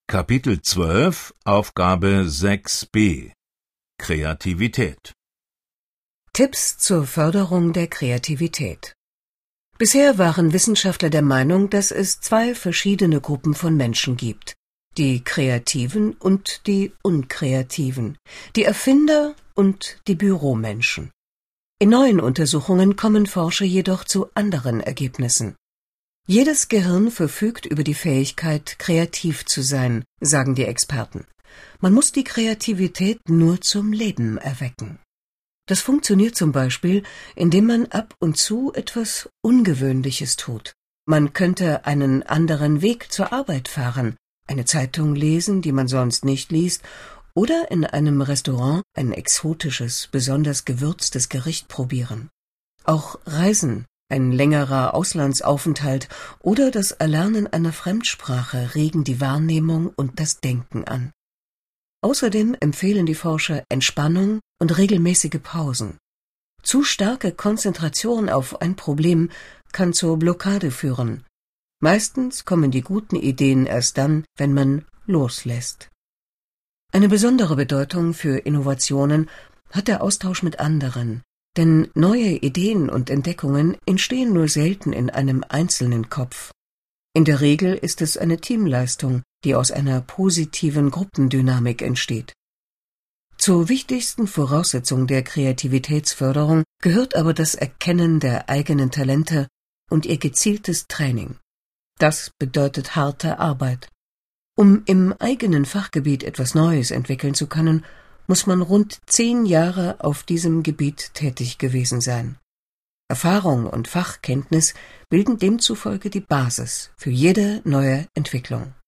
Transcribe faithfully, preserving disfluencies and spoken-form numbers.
Kapitel zwölf, Aufgabe sechs b Kreativität. Tipps zur Förderung der Kreativität. Bisher waren Wissenschaftler der Meinung, dass es zwei verschiedene Gruppen von Menschen gibt: die Kreativen und die Unkreativen, die Erfinder und die Büromenschen. In neuen Untersuchungen kommen Forscher jedoch zu anderen Ergebnissen. Jedes Gehirn verfügt über die Fähigkeit, kreativ zu sein, sagen die Experten. Man muss die Kreativität nur zum Leben erwecken. Das funktioniert zum Beispiel, indem man ab und zu etwas Ungewöhnliches tut. Man könnte einen anderen Weg zur Arbeit fahren, eine Zeitung lesen, die man sonst nicht liest, oder in einem Restaurant ein exotisches, besonders gewürztes Gericht probieren. Auch Reisen, ein längerer Auslandsaufenthalt oder das Erlernen einer Fremdsprache regen die Wahrnehmung und das Denken an. Außerdem empfehlen die Forscher Entspannung und regelmäßige Pausen. Zu starke Konzentration auf ein Problem kann zur Blockade führen. Meistens kommen die guten Ideen erst dann, wenn man loslässt. Eine besondere Bedeutung für Innovationen hat der Austausch mit anderen, denn neue Ideen und Entdeckungen entstehen nur selten in einem einzelnen Kopf. In der Regel ist es eine Teamleistung, die aus einer positiven Gruppendynamik entsteht. Zur wichtigsten Voraussetzung der Kreativitätsförderung gehört aber das Erkennen der eigenen Talente und ihr gezieltes Training. Das bedeutet harte Arbeit. Um im eigenen Fachgebiet etwas Neues entwickeln zu können, muss man rund zehn Jahre auf diesem Gebiet tätig gewesen sein. Erfahrung und Fachkenntnis bilden demzufolge die Basis für jede neue Entwicklung.